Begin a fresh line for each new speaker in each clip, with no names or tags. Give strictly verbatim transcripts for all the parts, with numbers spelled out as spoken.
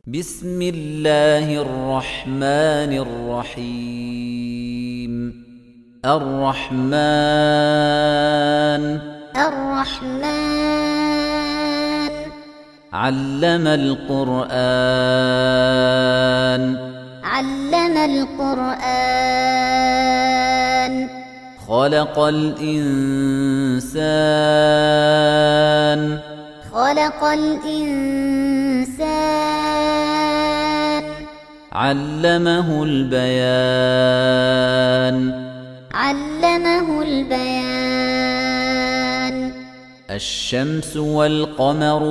بسم الله الرحمن الرحيم الرحمن
الرحمن
علم القرآن
علم القرآن
خلق الإنسان
خلق الإنسان
علمه البيان
علمه البيان
الشمس والقمر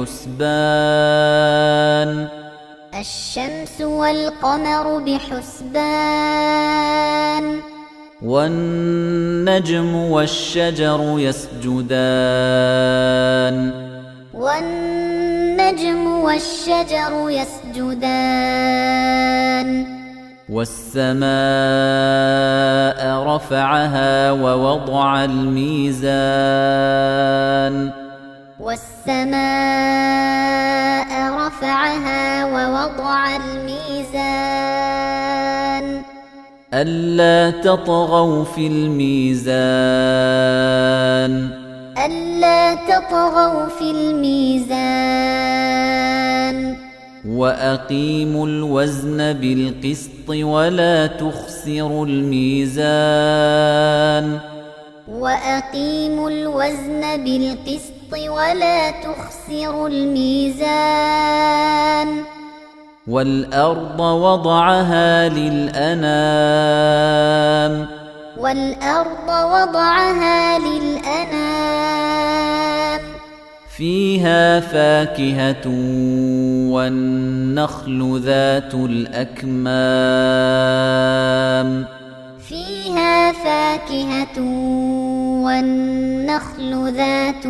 بحسبان
الشمس والقمر بحسبان
والنجم والشجر يسجدان
والنجم والشجر يسجدان
والسماء رفعها ووضع الميزان
والسماء رفعها ووضع الميزان
ألا تطغوا في الميزان
ألا تطغوا في الميزان
وأقيموا الوزن بالقسط ولا تخسروا الميزان
وأقيموا الوزن بالقسط ولا تخسروا الميزان
والأرض وضعها للأنام
والأرض وضعها للأنام
فيها فاكهة والنخل ذات الأكمام
فيها فاكهة والنخل ذات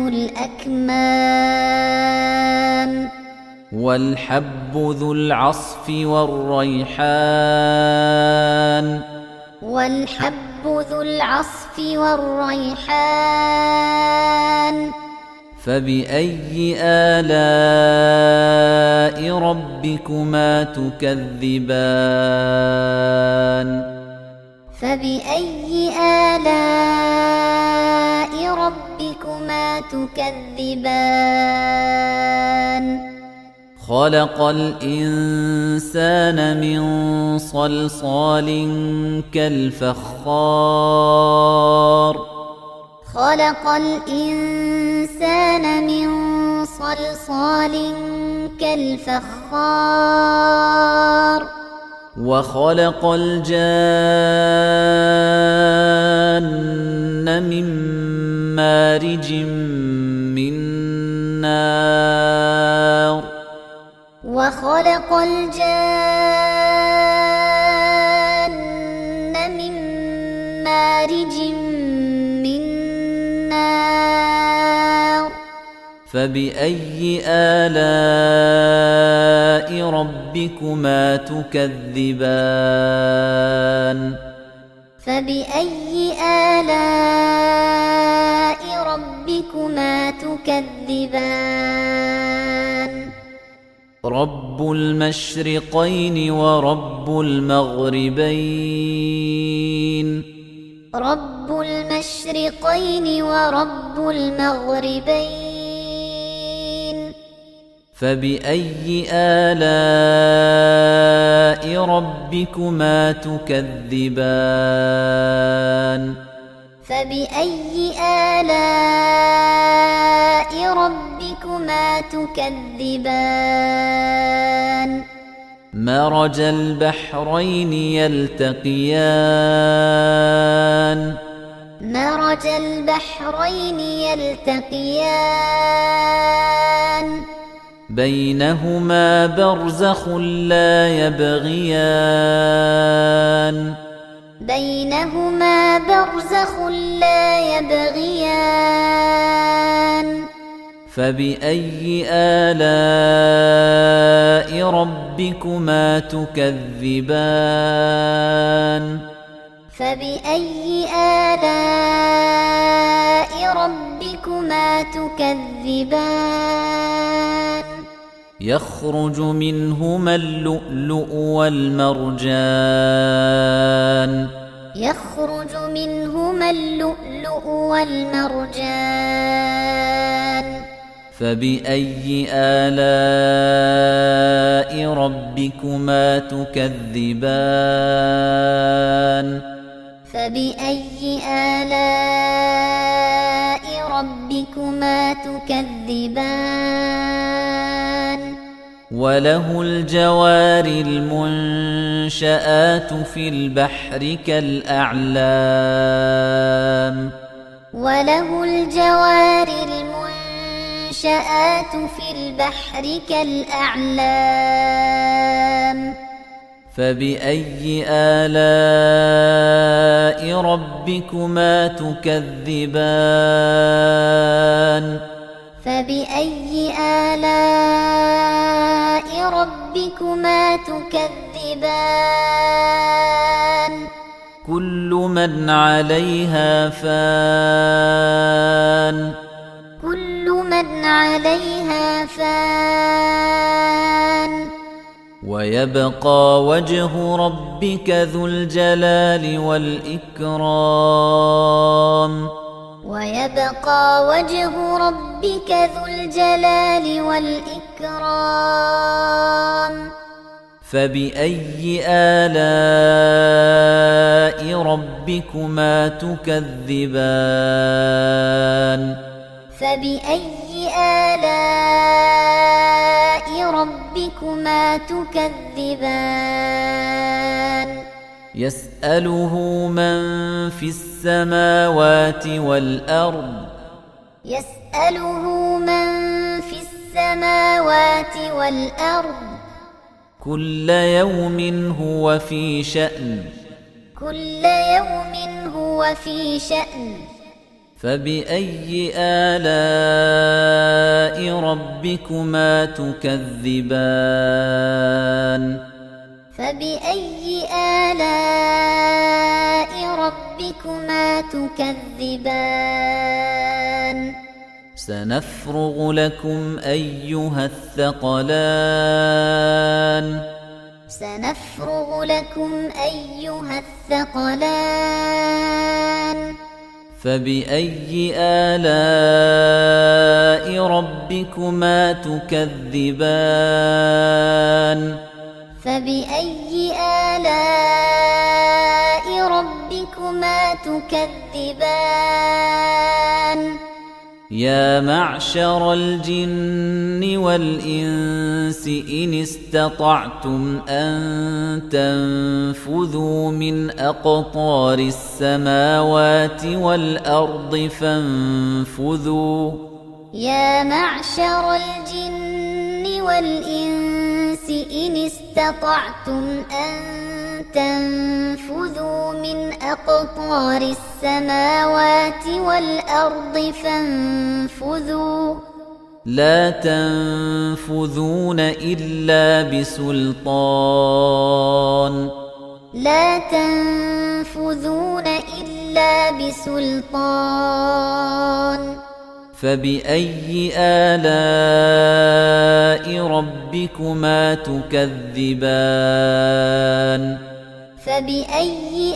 الأكمام
والحب ذو العصف والريحان
والحب ذو العصف والريحان
فبأي آلاء ربكما تكذبان
فبأي آلاء ربكما تكذبان
خلق الإنسان من صلصال كالفخار
خلق الإنسان من صلصال كالفخار
وخلق الجان من مارج من نار
وخلق الجان من مارج من نار فبأي
آلاء ربكما تكذبان
فبأي آلاء ربكما تكذبان
رب المشرقين ورب المغربين
رب المشرقين ورب المغربين
فبأي آلاء ربكما تكذبان
فبأي آلاء ربكما تكذبان
مرج البحرين يلتقيان
مرج البحرين يلتقيان
بينهما برزخ لا يبغيان
بينهما برزخ لا يبغيان
فبأي آلاء ربكما تكذبان
فبأي آلاء ربكما تكذبان
يخرج منهما اللؤلؤ والمرجان
يخرج منهما اللؤلؤ والمرجان
فبأي آلاء ربكما تكذبان
فبأي آلاء ربكما تكذبان
وله الجوار المنشآت في البحر كالأعلام
وله الجوار المنشآت في البحر كالأعلام
فبأي آلاء ربكما تكذبان
فبأي آلاء ربكما تكذبان
كل من عليها فان
كل من عليها فان
ويبقى وجه ربك ذو الجلال والإكرام
ويبقى وجه ربك ذو الجلال والإكرام
فبأي آلاء ربكما تكذبان
فبأي آلاء ربكما تكذبان
يسأله من في السماوات والأرض
يسأله من في السماوات والأرض
كل يوم هو في شأن
كل يوم هو في شأن
فبأي آلاء ربكما تكذبان
فبأي آلاء ربكما تكذبان
سنفرغ لكم أيها الثقلان
سنفرغ لكم أيها الثقلان
فبأي آلاء ربكما تكذبان
فبأي آلاء ربكما تكذبان
يا معشر الجن والإنس إن استطعتم أن تنفذوا من أقطار السماوات والأرض فانفذوا
يا معشر الجن والإنس إن استطعتم أن تنفذوا من أقطار السماوات والأرض فانفذوا
لا تنفذون إلا بسلطان
لا تنفذون إلا بسلطان
فبأي آلاء ربكما تكذبان
فبأي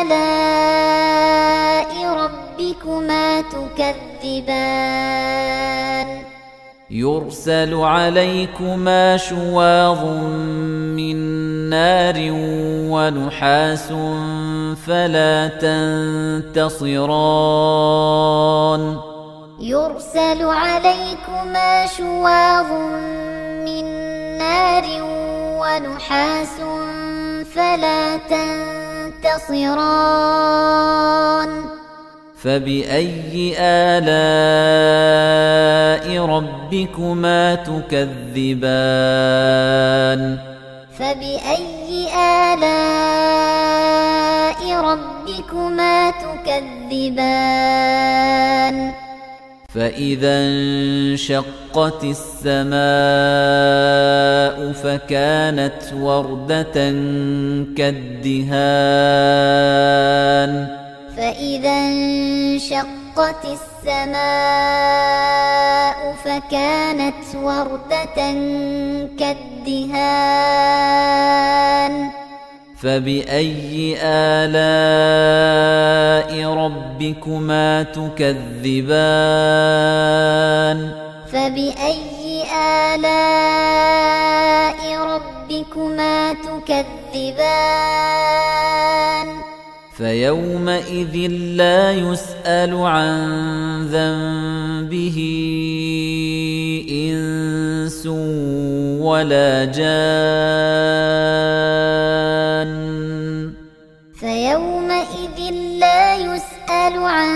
آلاء ربكما تكذبان
يرسل عليكما شواظ من نار ونحاس فلا تنتصران
يرسل عليكما شواظ من نار ونحاس فلا تنتصران
فبأي آلاء ربكما تكذبان
فبأي آلاء ربكما تكذبان
فإذا انشقت السماء فكانت وردة كالدهان
فإذا انشقت انشقت السماء فكانت وردة كالدهان
فبأي آلاء ربكما تكذبان
فبأي آلاء ربكما تكذبان
فيومئذ لا يسأل عن ذنبه إنس ولا جان
فيومئذ لا يسأل عن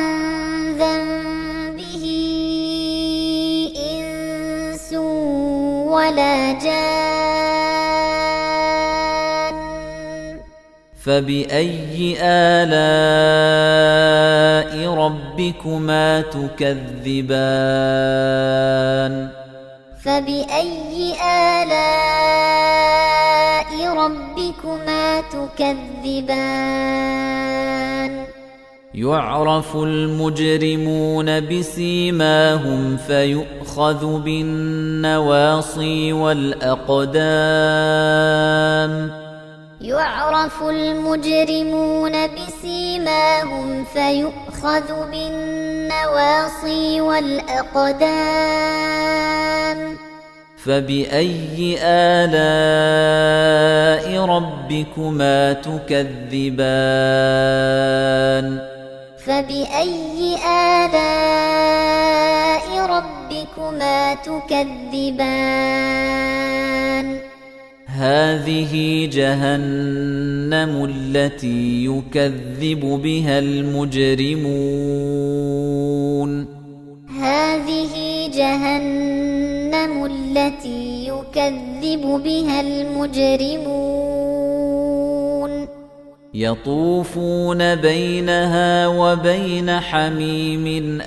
ذنبه إنس ولا جان
فبأي آلاء ربكما تكذبان
فبأي آلاء ربكما تكذبان
يعرف المجرمون بسيماهم فيؤخذ بالنواصي والأقدام
يعرف المجرمون بسيماهم فيؤخذ بالنواصي والأقدام
فبأي آلاء ربكما تكذبان
فبأي آلاء ربكما تكذبان
هذه جهنم التي يكذب بها المجرمون
هذه جهنم التي يكذب بها المجرمون
يطوفون بينها وبين حميم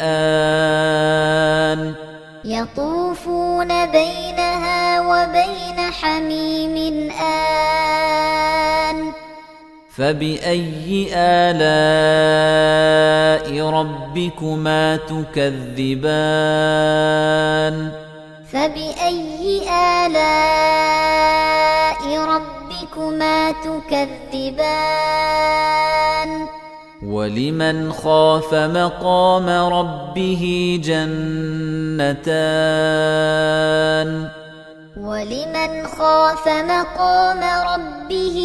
آن
يطوفون بينها وبين حميم آن
فبأي آلاء ربكما تكذبان
فبأي آلاء ربكما تكذبان
ولمن خاف مقام ربه جنتان
ولمن خاف مقام ربه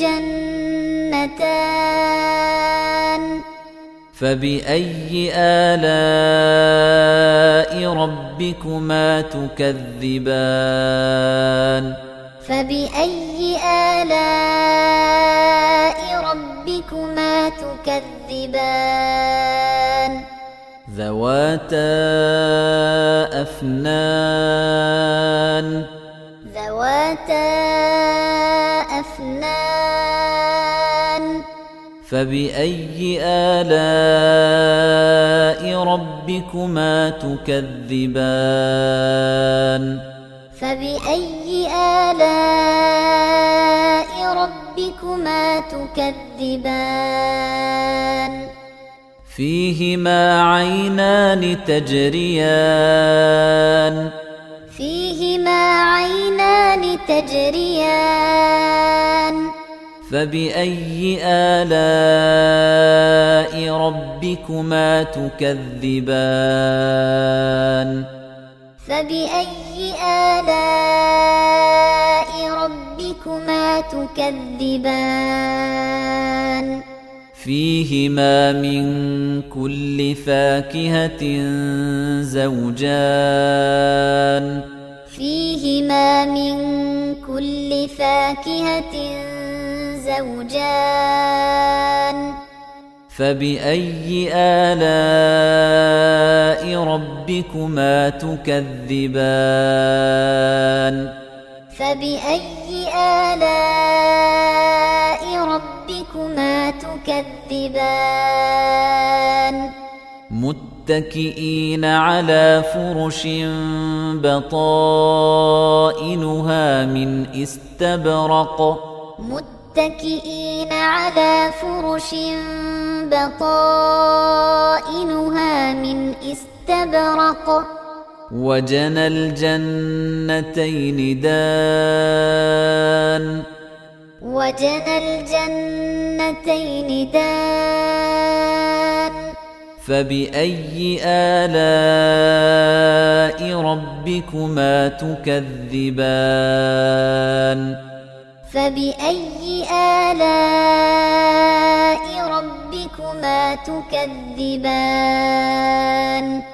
جنتان
فبأي آلاء ربكما تكذبان
فبأي آلاء ربكما تكذبان
ذواتا أفنان
ذواتا أفنان
فبأي آلاء ربكما تكذبان
فبأي آلاء ربكما تكذبان
فيهما عينان تجريان
فيهما عينان تجريان
فبأي آلاء ربكما تكذبان
فبأي آلاء ربكما تكذبان
فيهما من كل فاكهة زوجان
فيهما من كل فاكهة زوجان
فبأي آلاء ربكما تكذبان
فبأي آلاء ربكما تكذبان
متكئين على فرش بطائنها من استبرق
متكئين على فرش بطائنها من استبرق
وجنى الجنتين دان
وجنى الجنتين دان
فبأي آلاء ربكما تكذبان
فبأي آلاء ربكما تكذبان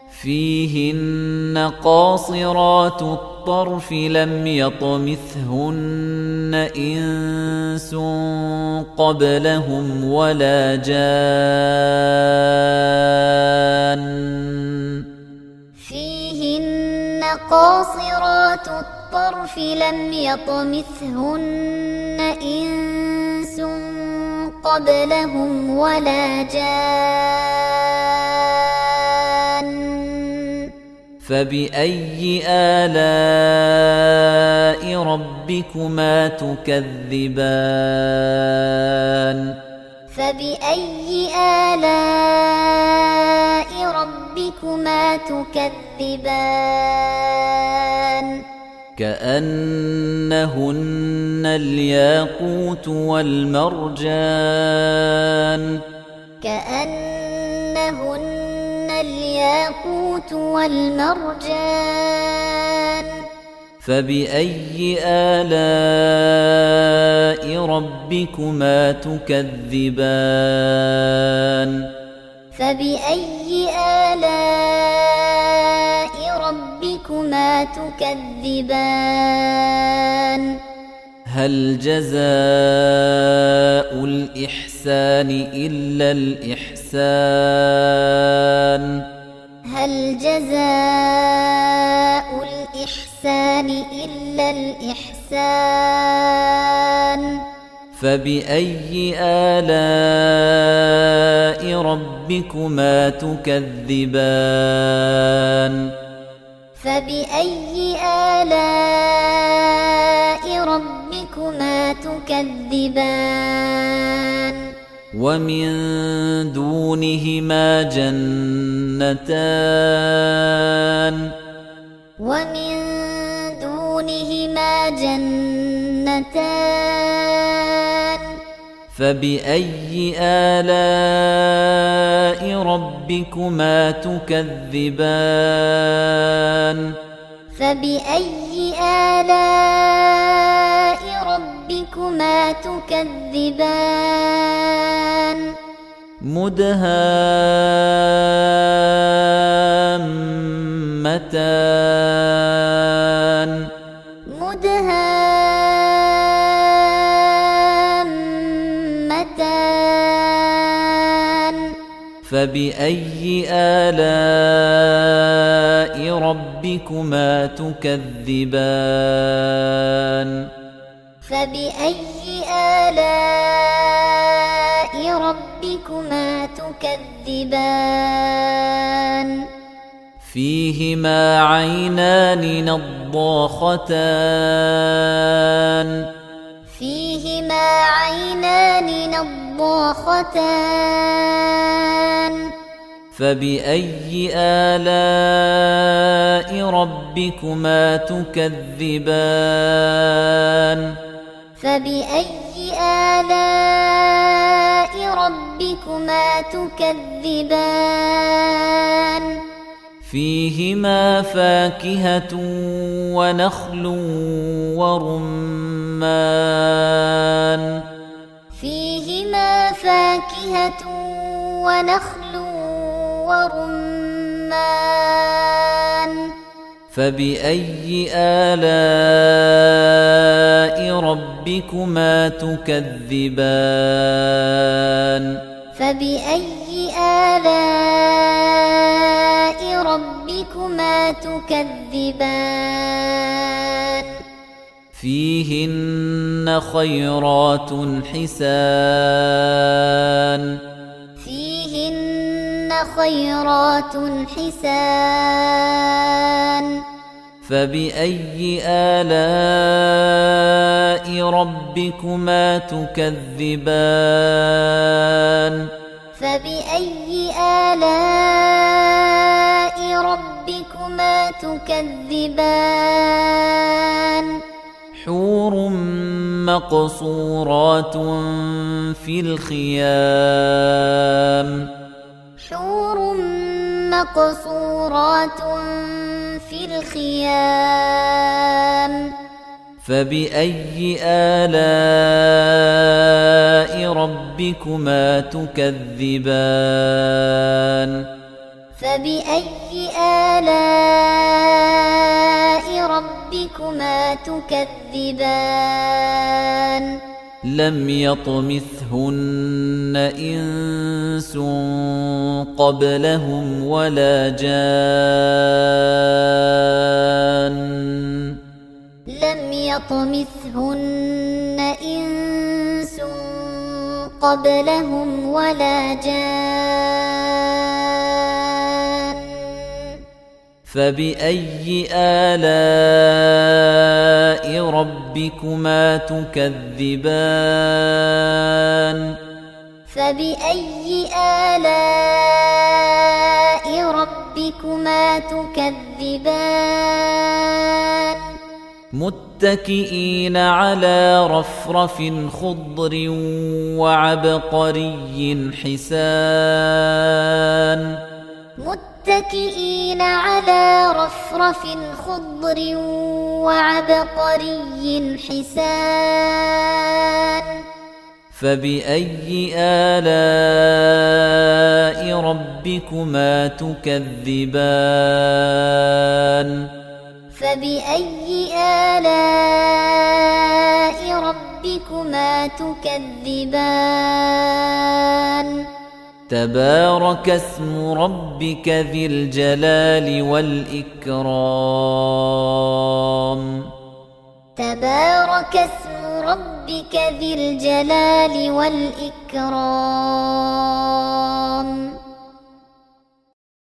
فيهن قاصرات الطرف لم يطمثهن إنس قبلهم ولا جان
فيهن قاصرات الطرف لم يطمثهن إنس قبلهم ولا جان
فبأي آلاء ربكما تكذبان
فبأي آلاء ربكما تكذبان
كأنهن الياقوت والمرجان
كأنهن الياقوت والمرجان
فبأي آلاء ربكما تكذبان
فبأي آلاء ربكما تكذبان
هل جزاء الإحسان إلا الإحسان
هل جزاء الإحسان إلا الإحسان
فبأي آلاء ربكما تكذبان
فبأي آلاء ربكما تكذبان
ومن دونهما جنتان
ومن دونهما جنتان
فبأي آلاء ربكما تكذبان
فبأي آلاء ربكما تكذبان
مدهامتان
مدهامتان
فبأي آلاء ربكما تكذبان
فبأي آلاء ربكما تكذبان
فيهما عينان نضاختان
فيهما عينان نضاختان
فبأي آلاء ربكما تكذبان
فبأي آلاء ربكما تكذبان
فيهما فاكهة ونخل ورمان
فيهما فاكهة ونخل ورمان
فبأي آلاء ربكما تكذبان
فبأي آلاء ربكما تكذبان
فيهن خيرات حسان
فيهن خيرات حسان
فبأي آلاء ربكما تكذبان
فبأي آلاء ربكما تكذبان
حور مقصورات في الخيام
حور مقصورات في الخيام
فبأي آلاء ربكما تكذبان
فبأي آلاء ربكما تكذبان
لم يطمثهن إنس قبلهم ولا جان
لم يطمثهن إنس قبلهم ولا جان
فبأي آلاء ربكما تكذبان
فبأي آلاء ربكما تكذبان
متكئين على رفرف خضر وعبقري حسان
متكئين على رفرف خضر وعبقري حسان
فبأي آلاء ربكما تكذبان
فبأي آلاء ربكما تكذبان
تبارك اسم ربك ذي الجلال والإكرام
تبارك اسم ربك ذي الجلال والإكرام